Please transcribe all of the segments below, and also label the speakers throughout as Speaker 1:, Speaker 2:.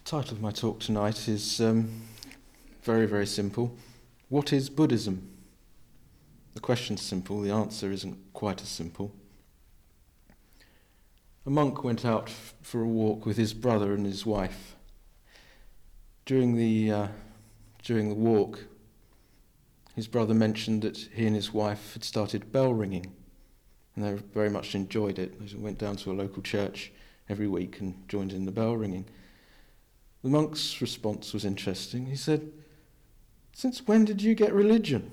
Speaker 1: The title of my talk tonight is very, very simple. What is Buddhism? The question's simple, the answer isn't quite as simple. A monk went out for a walk with his brother and his wife. During the walk, his brother mentioned that he and his wife had started bell ringing, and they very much enjoyed it. They went down to a local church every week and joined in the bell ringing. The monk's response was interesting. He said, "Since when did you get religion?"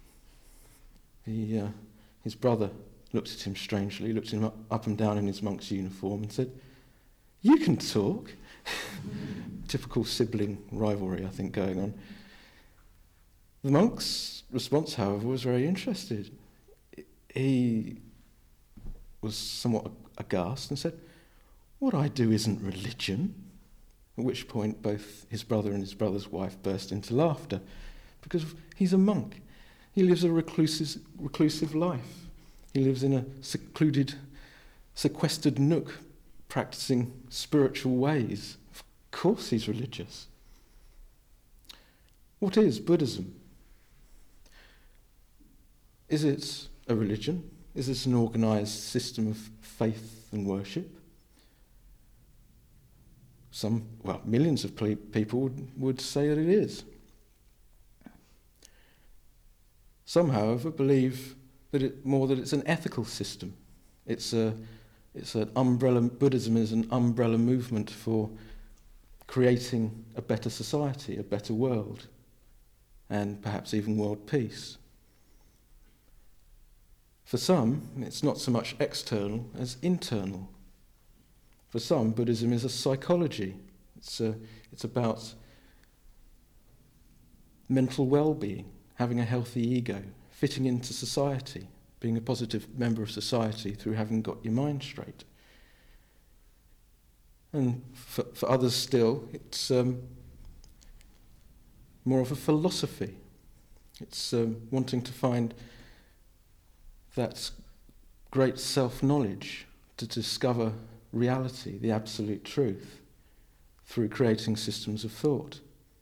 Speaker 1: His brother looked at him strangely, looked him up and down in his monk's uniform and said, "You can talk." Typical sibling rivalry, I think, going on. The monk's response, however, was very interested. He was somewhat aghast and said, "What I do isn't religion." At which point both his brother and his brother's wife burst into laughter, because he's a monk. He lives a reclusive life. He lives in a secluded, sequestered nook, practicing spiritual ways. Of course he's religious. What is Buddhism? Is it a religion? Is it an organised system of faith and worship? Millions of people would say that it is. Some, however, believe that it's an ethical system. Buddhism is an umbrella movement for creating a better society, a better world, and perhaps even world peace. For some, it's not so much external as internal. For some, Buddhism is a psychology. It's about mental well-being, having a healthy ego, fitting into society, being a positive member of society through having got your mind straight. And for others still, it's more of a philosophy. It's wanting to find that great self-knowledge, to discover reality, the absolute truth, through creating systems of thought.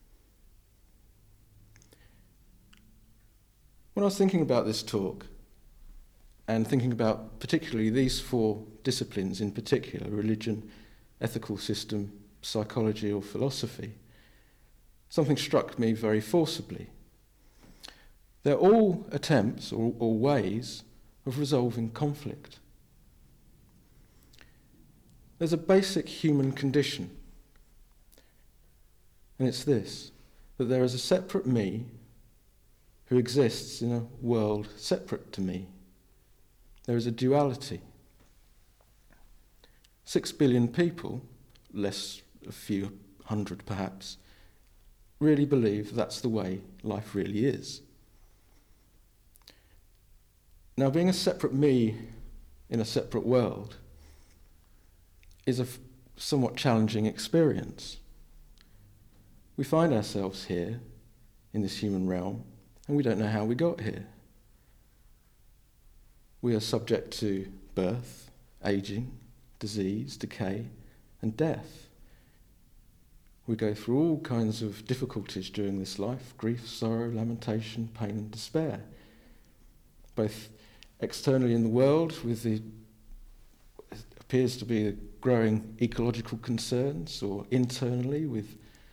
Speaker 1: When I was thinking about this talk, and thinking about particularly these four disciplines in particular, religion, ethical system, psychology or philosophy, something struck me very forcibly. They're all attempts or ways of resolving conflict. There's a basic human condition, and it's this, that there is a separate me who exists in a world separate to me. There is a duality. 6 billion people, less a few hundred perhaps, really believe that's the way life really is. Now, being a separate me in a separate world is a somewhat challenging experience. We find ourselves here in this human realm, and we don't know how we got here. We are subject to birth, aging, disease, decay, and death. We go through all kinds of difficulties during this life: grief, sorrow, lamentation, pain, and despair. Both externally in the world, with the appears to be growing ecological concerns, or internally with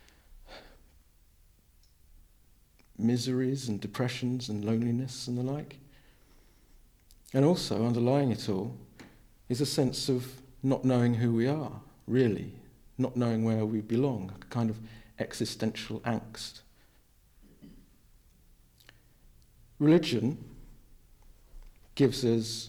Speaker 1: miseries and depressions and loneliness and the like. And also, underlying it all, is a sense of not knowing who we are, really, not knowing where we belong, a kind of existential angst. Religion gives us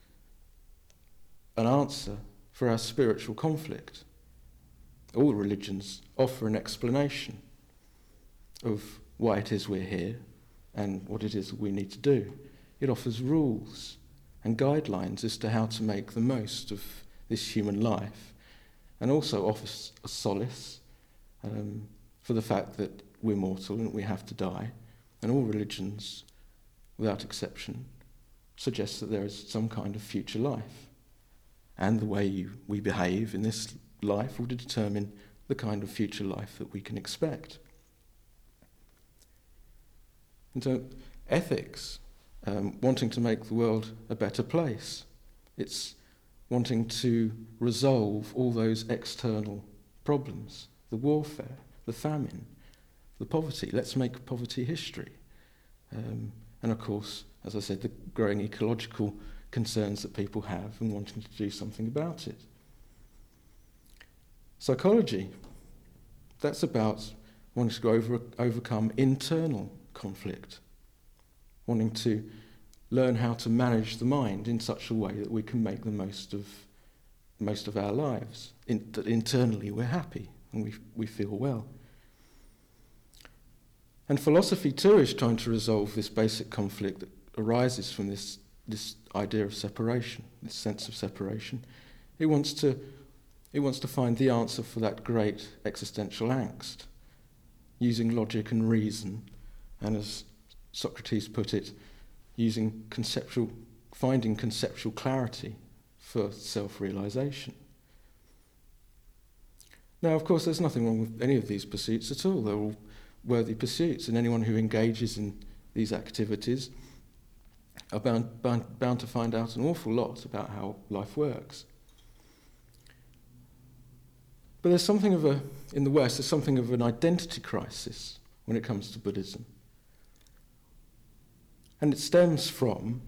Speaker 1: an answer for our spiritual conflict. All religions offer an explanation of why it is we're here and what it is we need to do. It offers rules and guidelines as to how to make the most of this human life, and also offers a solace for the fact that we're mortal and we have to die. And all religions, without exception, suggest that there is some kind of future life. And the way we behave in this life will determine the kind of future life that we can expect. And so ethics, wanting to make the world a better place, it's wanting to resolve all those external problems, the warfare, the famine, the poverty. Let's make poverty history. And of course, as I said, the growing ecological concerns that people have and wanting to do something about it. Psychology, that's about wanting to overcome internal conflict, wanting to learn how to manage the mind in such a way that we can make the most of our lives, that internally we're happy and we feel well. And philosophy too is trying to resolve this basic conflict that arises from this idea of separation, this sense of separation. It wants to find the answer for that great existential angst, using logic and reason, and as Socrates put it, finding conceptual clarity for self-realization. Now, of course, there's nothing wrong with any of these pursuits at all. They're all worthy pursuits, and anyone who engages in these activities are bound to find out an awful lot about how life works. But there's something in the West, there's something of an identity crisis when it comes to Buddhism. And it stems from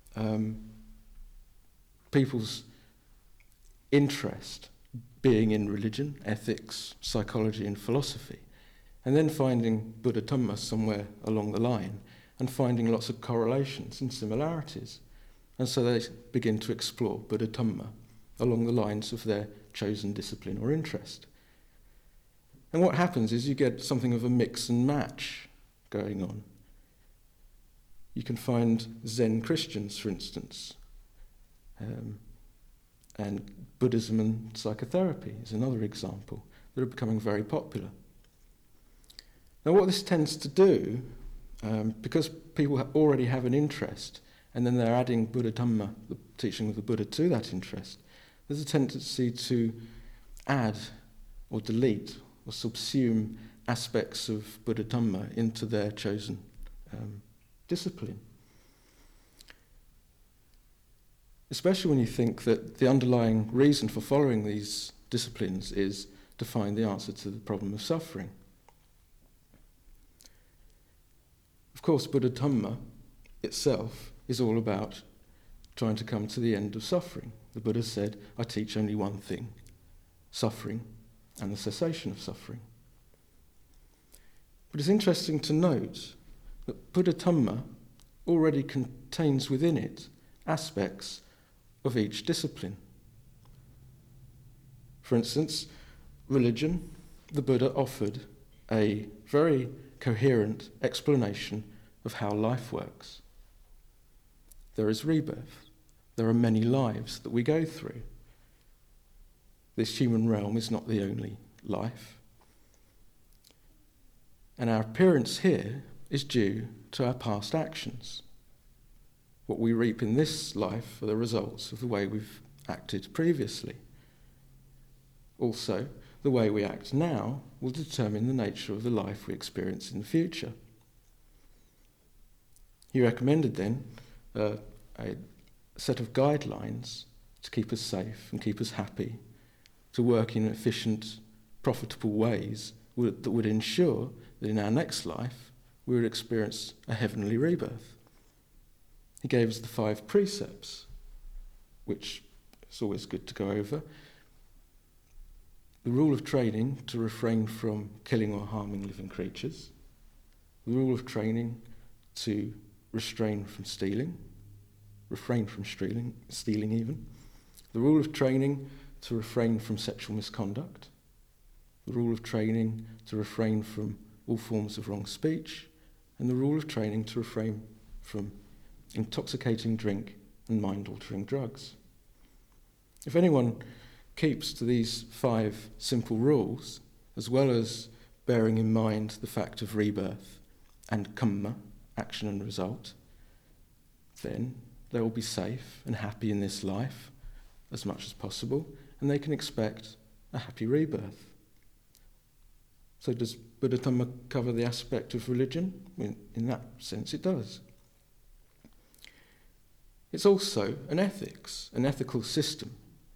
Speaker 1: people's interest being in religion, ethics, psychology and philosophy, and then finding Buddha Dhamma somewhere along the line and finding lots of correlations and similarities. And so they begin to explore Buddha Dhamma along the lines of their chosen discipline or interest. And what happens is you get something of a mix and match going on. You can find Zen Christians, for instance, and Buddhism and psychotherapy is another example that are becoming very popular. Now what this tends to do, because people already have an interest, and then they're adding Buddha Dhamma, the teaching of the Buddha, to that interest, there's a tendency to add or delete or subsume aspects of Buddha Dhamma into their chosen discipline. Especially when you think that the underlying reason for following these disciplines is to find the answer to the problem of suffering. Of course, Buddha Dhamma itself is all about trying to come to the end of suffering. The Buddha said, I teach only one thing, suffering and the cessation of suffering. But it's interesting to note that Buddha Dhamma already contains within it aspects of each discipline. For instance, religion, the Buddha offered a very coherent explanation of how life works. There is rebirth. There are many lives that we go through. This human realm is not the only life. And our appearance here is due to our past actions. What we reap in this life are the results of the way we've acted previously. Also, the way we act now will determine the nature of the life we experience in the future. He recommended then a set of guidelines to keep us safe and keep us happy, to work in efficient, profitable ways that would ensure that in our next life we would experience a heavenly rebirth. He gave us the 5 precepts, which is always good to go over. The rule of training to refrain from killing or harming living creatures. The rule of training to refrain from stealing even. The rule of training to refrain from sexual misconduct. The rule of training to refrain from all forms of wrong speech. And the rule of training to refrain from intoxicating drink and mind-altering drugs. If anyone keeps to these 5 simple rules, as well as bearing in mind the fact of rebirth and kamma, action and result, then they will be safe and happy in this life as much as possible, and they can expect a happy rebirth. So does Buddha Dhamma cover the aspect of religion? In that sense, it does. It's also an ethics, an ethical system.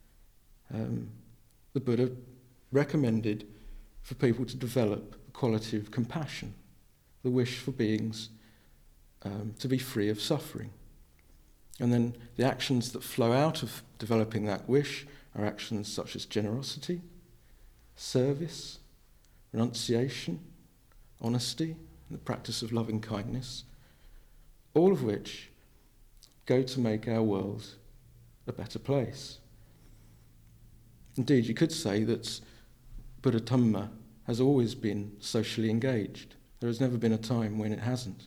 Speaker 1: The Buddha recommended for people to develop the quality of compassion, the wish for beings to be free of suffering. And then the actions that flow out of developing that wish are actions such as generosity, service, renunciation, honesty, and the practice of loving kindness, all of which go to make our world a better place. Indeed, you could say that Buddha Dhamma has always been socially engaged. There has never been a time when it hasn't.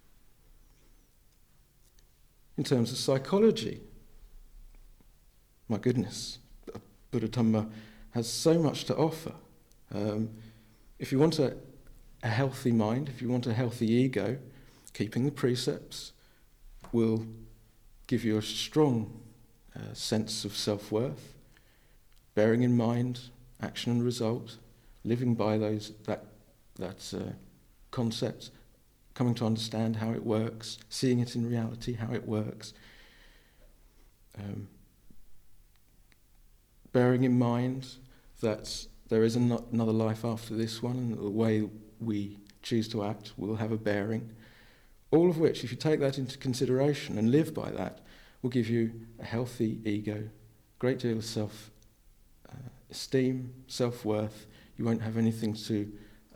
Speaker 1: In terms of psychology, my goodness, Buddha Dhamma has so much to offer. If you want a healthy mind, if you want a healthy ego, keeping the precepts will give you a strong sense of self-worth, bearing in mind action and result, living by that concept, coming to understand how it works, seeing it in reality, how it works, bearing in mind that there is another life after this one, and that the way we choose to act will have a bearing. All of which, if you take that into consideration and live by that, will give you a healthy ego, a great deal of self-esteem, self-worth. You won't have anything to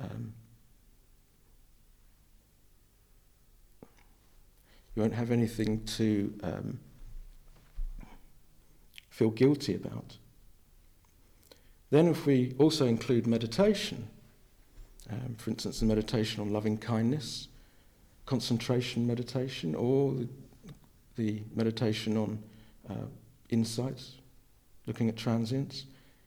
Speaker 1: feel guilty about. Then if we also include meditation, for instance, the meditation on loving kindness, concentration meditation, or the meditation on insights, looking at transience,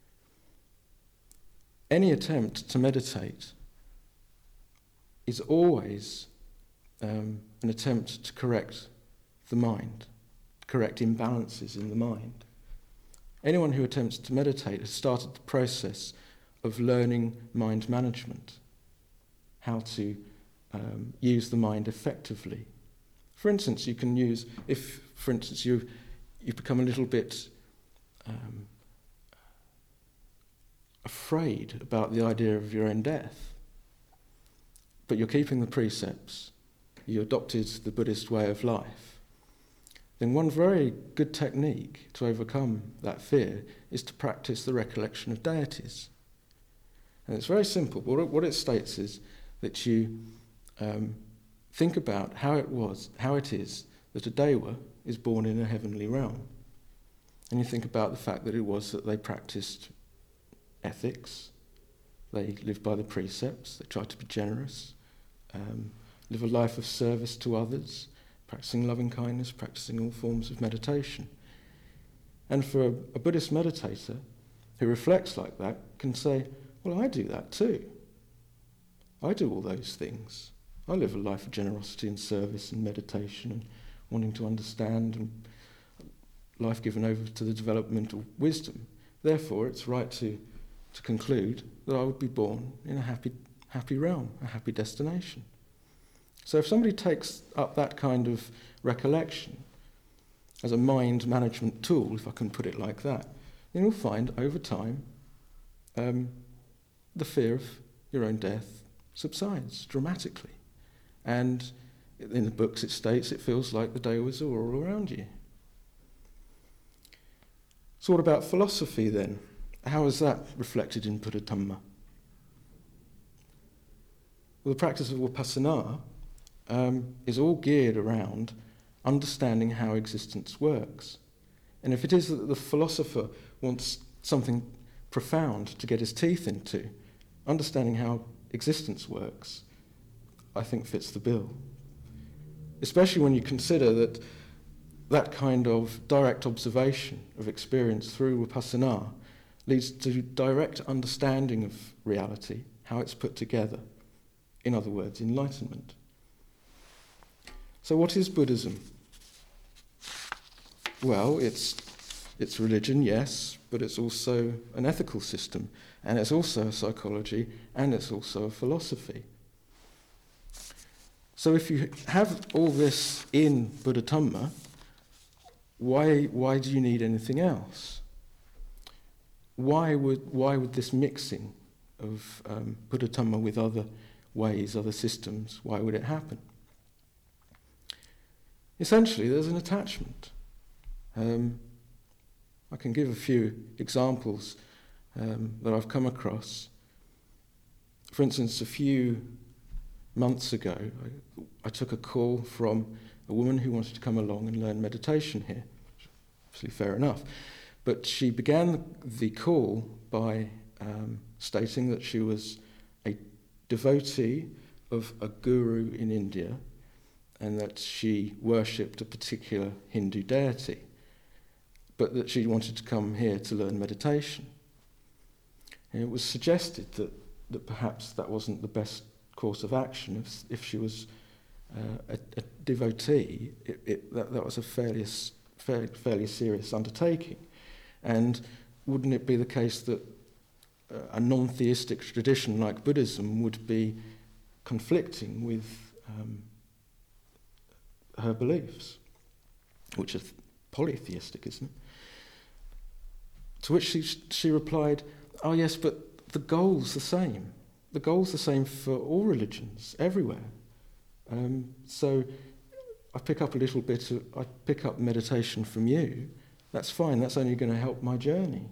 Speaker 1: any attempt to meditate is always an attempt to correct the mind, correct imbalances in the mind. Anyone who attempts to meditate has started the process of learning mind management, how to use the mind effectively. For instance, you can use, if, for instance, you've become a little bit afraid about the idea of your own death, but you're keeping the precepts, you adopted the Buddhist way of life, then one very good technique to overcome that fear is to practice the recollection of deities. And it's very simple. What it states is that you think about how it is that a Dewa is born in a heavenly realm. And you think about the fact that it was that they practiced ethics, they lived by the precepts, they tried to be generous, live a life of service to others, practicing loving kindness, practicing all forms of meditation. And for a Buddhist meditator who reflects like that can say, well, I do that too. I do all those things. I live a life of generosity and service and meditation and wanting to understand, and life given over to the developmental wisdom. Therefore, it's right to conclude that I would be born in a happy realm, a happy destination. So if somebody takes up that kind of recollection as a mind management tool, if I can put it like that, then you'll find over time the fear of your own death subsides dramatically. And in the books it states it feels like the Dewas are all around you. So what about philosophy then? How is that reflected in Buddha Dhamma? Well, the practice of Vipassana is all geared around understanding how existence works. And if it is that the philosopher wants something profound to get his teeth into, understanding how existence works, I think fits the bill. Especially when you consider that that kind of direct observation of experience through Vipassana leads to direct understanding of reality, how it's put together. In other words, enlightenment. So what is Buddhism? Well, it's It's religion, yes, but it's also an ethical system, and it's also a psychology, and it's also a philosophy. So if you have all this in Buddha-Dhamma, why do you need anything else? Why would this mixing of Buddha-Dhamma with other ways, other systems, why would it happen? Essentially, there's an attachment. I can give a few examples that I've come across. For instance, a few months ago, I took a call from a woman who wanted to come along and learn meditation here. Obviously, fair enough. But she began the call by stating that she was a devotee of a guru in India and that she worshipped a particular Hindu deity, but that she wanted to come here to learn meditation. And it was suggested that perhaps that wasn't the best course of action. If she was a devotee, that was a fairly serious undertaking. And wouldn't it be the case that a non-theistic tradition like Buddhism would be conflicting with her beliefs, which are polytheistic, isn't it? To which she replied, "Oh yes, but the goal's the same. The goal's the same for all religions, everywhere. So I pick up meditation from you. That's fine. That's only going to help my journey."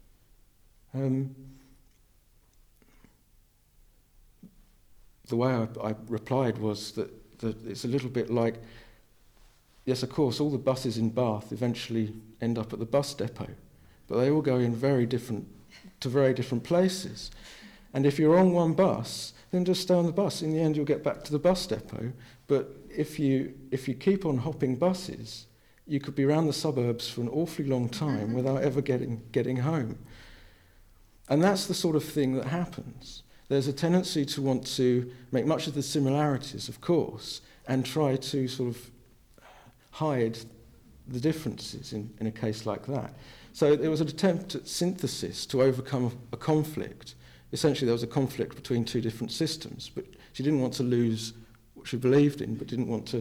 Speaker 1: The way I replied was that it's a little bit like, yes, of course, all the buses in Bath eventually end up at the bus depot, but they all go in very different places. And if you're on one bus, then just stay on the bus. In the end, you'll get back to the bus depot. But if you keep on hopping buses, you could be around the suburbs for an awfully long time without ever getting home. And that's the sort of thing that happens. There's a tendency to want to make much of the similarities, of course, and try to sort of hide the differences in a case like that. So there was an attempt at synthesis to overcome a conflict. Essentially, there was a conflict between two different systems, but she didn't want to lose what she believed in, but didn't want to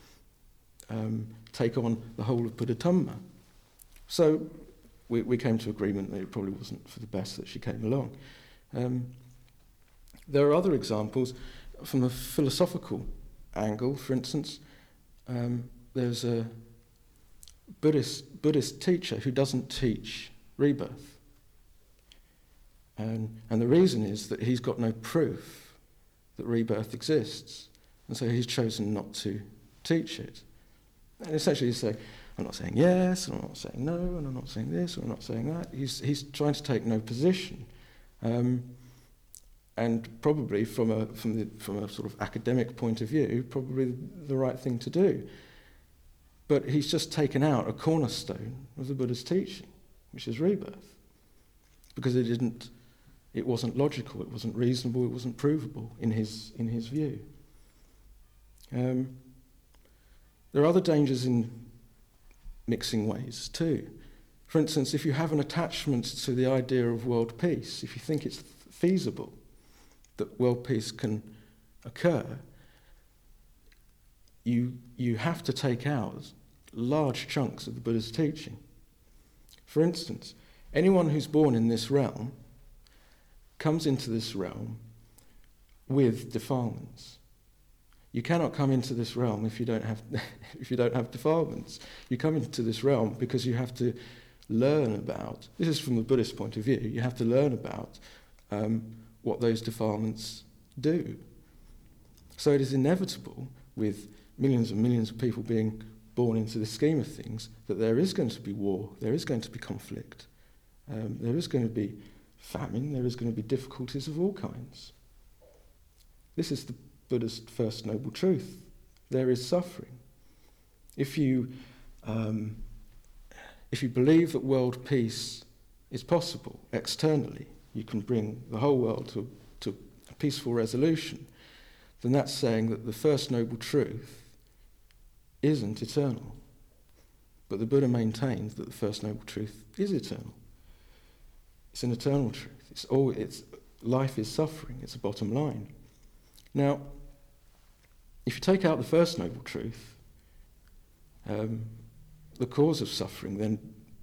Speaker 1: take on the whole of Buddha-Dhamma. So we came to agreement that it probably wasn't for the best that she came along. There are other examples from a philosophical angle. For instance, there's a Buddhist teacher who doesn't teach rebirth. And the reason is that he's got no proof that rebirth exists, and so he's chosen not to teach it. And essentially he's saying, I'm not saying yes, and I'm not saying no, and I'm not saying this, and I'm not saying that. He's trying to take no position. And probably from a sort of academic point of view, probably the right thing to do. But he's just taken out a cornerstone of the Buddha's teaching, which is rebirth, because it wasn't logical, it wasn't reasonable, it wasn't provable in his view. There are other dangers in mixing ways too. For instance, if you have an attachment to the idea of world peace, if you think it's feasible that world peace can occur, you have to take out large chunks of the Buddha's teaching. For instance, anyone who's born in this realm comes into this realm with defilements. You cannot come into this realm if you don't have defilements. You come into this realm because you have to learn about, this is from the Buddhist point of view, you have to learn about what those defilements do. So it is inevitable, with millions and millions of people being born into the scheme of things, that there is going to be war, there is going to be conflict, there is going to be famine, there is going to be difficulties of all kinds. This is the Buddha's first noble truth. There is suffering. If you believe that world peace is possible externally, you can bring the whole world to a peaceful resolution, then that's saying that the first noble truth isn't eternal. But the Buddha maintains that the First Noble Truth is eternal. It's an eternal truth. Life is suffering. It's a bottom line. Now, if you take out the First Noble Truth, the cause of suffering then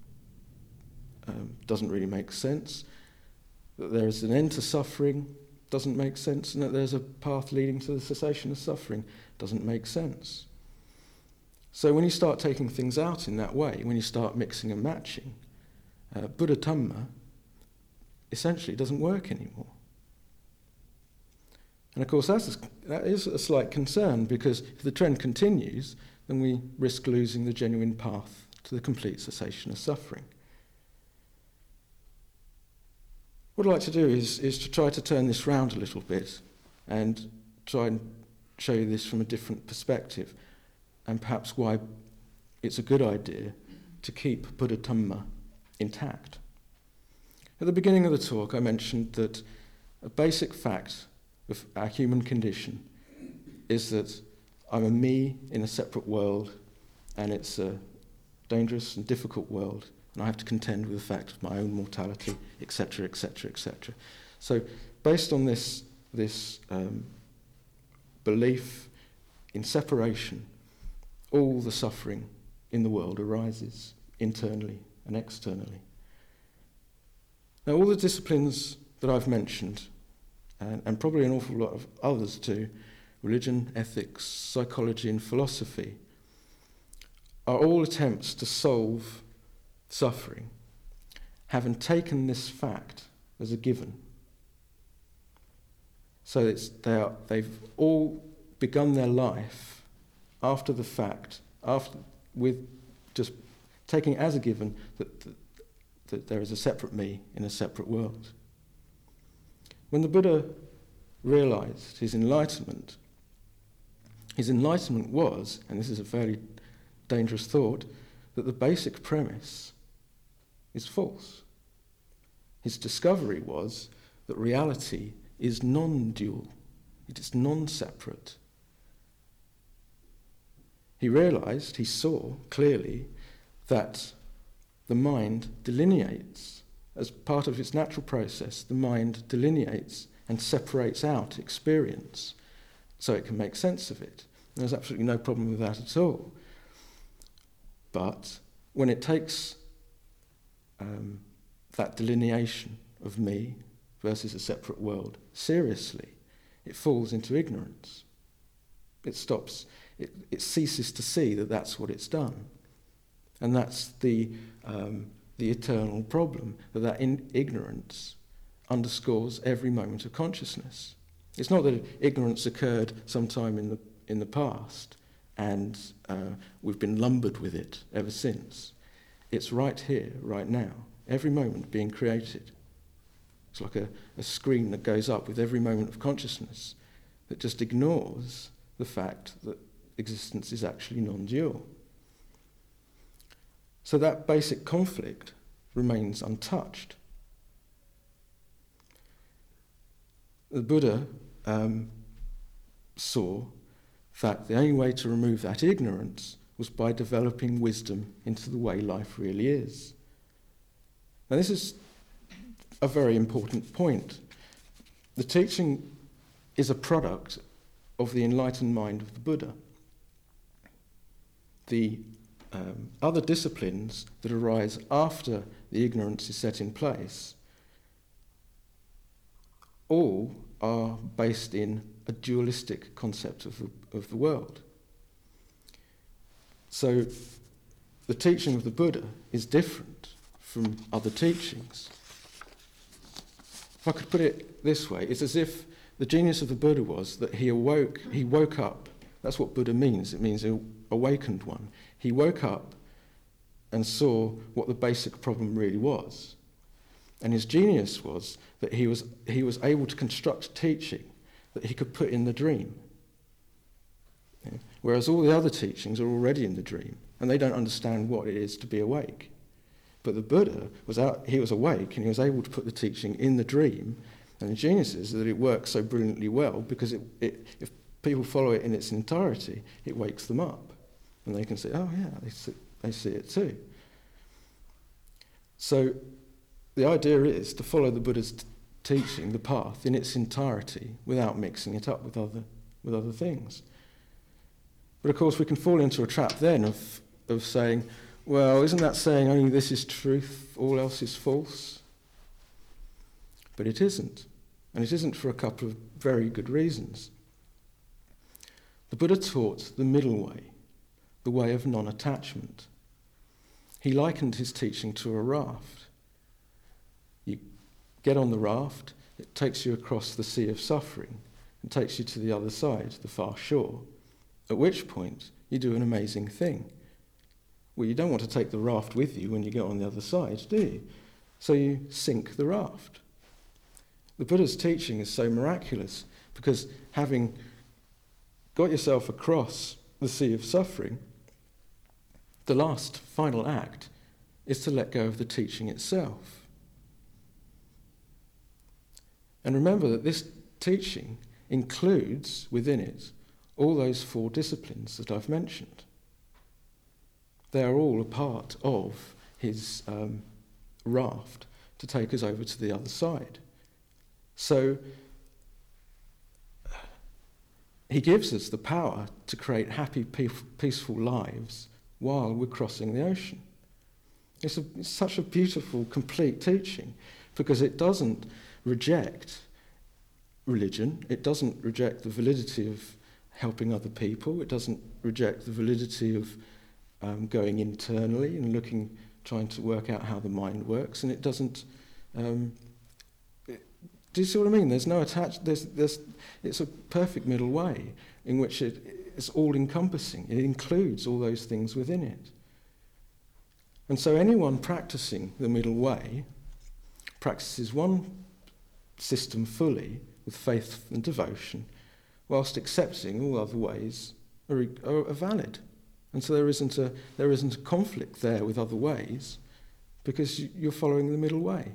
Speaker 1: doesn't really make sense. That there is an end to suffering doesn't make sense, and that there's a path leading to the cessation of suffering doesn't make sense. So when you start taking things out in that way, when you start mixing and matching, Buddha Dhamma essentially doesn't work anymore. And of course that is a slight concern, because if the trend continues, then we risk losing the genuine path to the complete cessation of suffering. What I'd like to do is to try to turn this round a little bit and try and show you this from a different perspective, and perhaps why it's a good idea to keep Buddha Dhamma intact. At the beginning of the talk, I mentioned that a basic fact of our human condition is that I'm a me in a separate world, and it's a dangerous and difficult world, and I have to contend with the fact of my own mortality, etc., etc., etc. So, based on this belief in separation, all the suffering in the world arises internally and externally. Now, all the disciplines that I've mentioned, and probably an awful lot of others too, religion, ethics, psychology, and philosophy, are all attempts to solve suffering, having taken this fact as a given. So they've all begun their life after the fact, with just taking it as a given that there is a separate me in a separate world. When the Buddha realized his enlightenment was, and this is a fairly dangerous thought, that the basic premise is false. His discovery was that reality is non-dual, it is non-separate. He saw clearly that the mind delineates, as part of its natural process, the mind delineates and separates out experience so it can make sense of it. And there's absolutely no problem with that at all. But when it takes that delineation of me versus a separate world seriously, it falls into ignorance. It ceases to see that that's what it's done. And that's the eternal problem, that ignorance underscores every moment of consciousness. It's not that ignorance occurred sometime in the past and we've been lumbered with it ever since. It's right here, right now, every moment being created. It's like a screen that goes up with every moment of consciousness that just ignores the fact that existence is actually non-dual. So that basic conflict remains untouched. The Buddha saw that the only way to remove that ignorance was by developing wisdom into the way life really is. Now this is a very important point. The teaching is a product of the enlightened mind of the Buddha. The other disciplines that arise after the ignorance is set in place all are based in a dualistic concept of the world. So the teaching of the Buddha is different from other teachings. If I could put it this way, it's as if the genius of the Buddha was that he woke up. That's what Buddha means. It means an awakened one. He woke up and saw what the basic problem really was. And his genius was that he was able to construct teaching that he could put in the dream. Yeah? Whereas all the other teachings are already in the dream, and they don't understand what it is to be awake. But the Buddha he was awake, and he was able to put the teaching in the dream, and the genius is that it works so brilliantly well because if people follow it in its entirety, it wakes them up. And they can say, oh yeah, they see it too. So the idea is to follow the Buddha's teaching, the path, in its entirety, without mixing it up with other things. But of course we can fall into a trap then of saying, well, isn't that saying only this is truth, all else is false? But it isn't. And it isn't for a couple of very good reasons. The Buddha taught the middle way, the way of non-attachment. He likened his teaching to a raft. You get on the raft, it takes you across the sea of suffering and takes you to the other side, the far shore, at which point you do an amazing thing. Well, you don't want to take the raft with you when you get on the other side, do you? So you sink the raft. The Buddha's teaching is so miraculous because having got yourself across the sea of suffering, the last final act is to let go of the teaching itself. And remember that this teaching includes within it all those 4 disciplines that I've mentioned. They are all a part of his raft to take us over to the other side. So he gives us the power to create happy, peaceful lives while we're crossing the ocean. It's such a beautiful, complete teaching because it doesn't reject religion, it doesn't reject the validity of helping other people, it doesn't reject the validity of going internally and trying to work out how the mind works, and it doesn't. Do you see what I mean? There's no it's a perfect middle way in which it's all-encompassing. It includes all those things within it. And so anyone practicing the middle way practices one system fully with faith and devotion, whilst accepting all other ways are valid. And so there isn't a conflict there with other ways because you're following the middle way.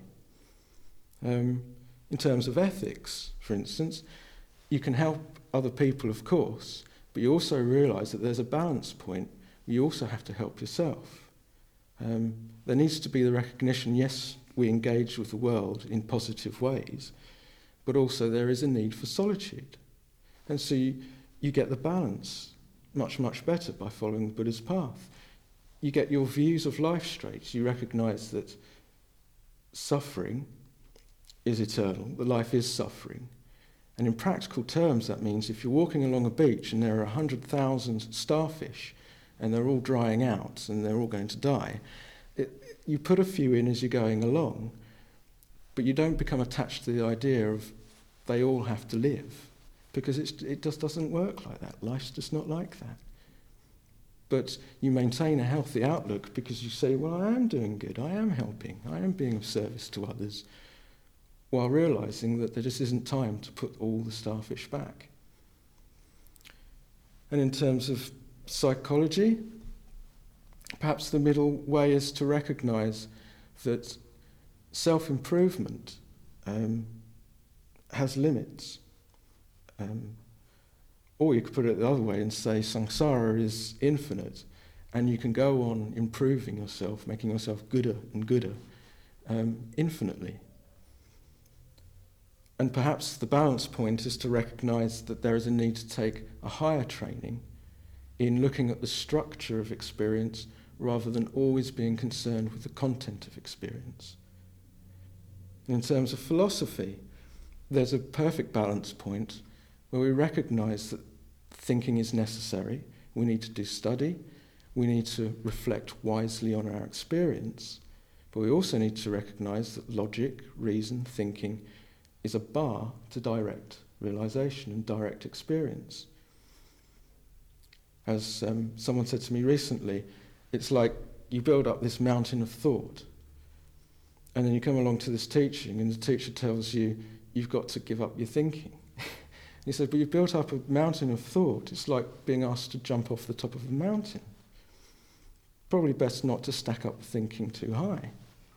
Speaker 1: In terms of ethics, for instance, you can help other people, of course, but you also realise that there's a balance point. You also have to help yourself. There needs to be the recognition, yes, we engage with the world in positive ways, but also there is a need for solitude. And so you get the balance much, much better by following the Buddha's path. You get your views of life straight. You recognise that suffering is eternal, that life is suffering. And in practical terms, that means if you're walking along a beach and there are 100,000 starfish and they're all drying out and they're all going to die, you put a few in as you're going along, but you don't become attached to the idea of they all have to live, because it just doesn't work like that. Life's just not like that. But you maintain a healthy outlook because you say, well, I am doing good, I am helping, I am being of service to others, while realising that there just isn't time to put all the starfish back. And in terms of psychology, perhaps the middle way is to recognise that self-improvement has limits. Or you could put it the other way and say samsara is infinite, and you can go on improving yourself, making yourself gooder and gooder, infinitely. And perhaps the balance point is to recognise that there is a need to take a higher training in looking at the structure of experience rather than always being concerned with the content of experience. And in terms of philosophy, there's a perfect balance point where we recognise that thinking is necessary, we need to do study, we need to reflect wisely on our experience, but we also need to recognise that logic, reason, thinking is a bar to direct realisation and direct experience. As someone said to me recently, it's like you build up this mountain of thought, and then you come along to this teaching and the teacher tells you you've got to give up your thinking. He said, but you've built up a mountain of thought. It's like being asked to jump off the top of a mountain. Probably best not to stack up thinking too high.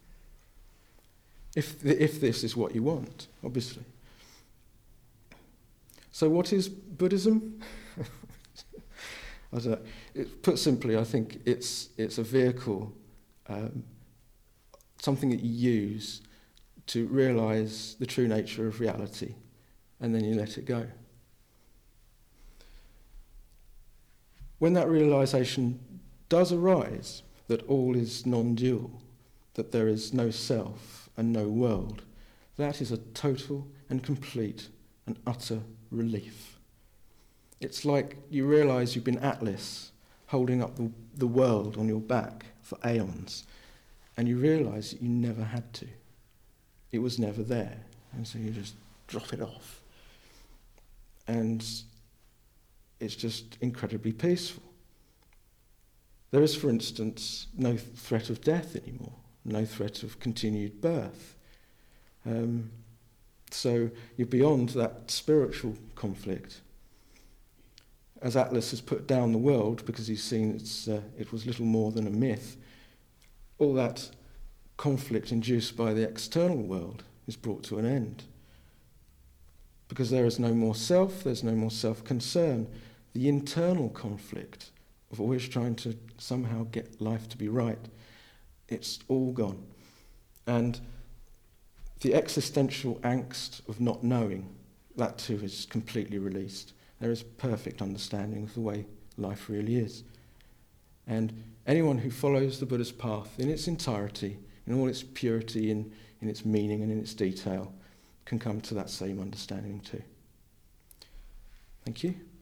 Speaker 1: If this is what you want, obviously. So what is Buddhism? I don't know. Put simply, I think it's a vehicle, something that you use to realise the true nature of reality, and then you let it go. When that realisation does arise, that all is non-dual, that there is no self and no world, that is a total and complete and utter relief. It's like you realise you've been Atlas, holding up the world on your back for aeons, and you realise that you never had to. It was never there, and so you just drop it off. And it's just incredibly peaceful. There is, for instance, no threat of death anymore, no threat of continued birth. So you're beyond that spiritual conflict. As Atlas has put down the world, because he's seen it was little more than a myth, all that conflict induced by the external world is brought to an end. Because there is no more self, there's no more self-concern. The internal conflict of always trying to somehow get life to be right, it's all gone. And the existential angst of not knowing, that too is completely released. There is perfect understanding of the way life really is. And anyone who follows the Buddha's path in its entirety, in all its purity, in its meaning and in its detail, can come to that same understanding too. Thank you.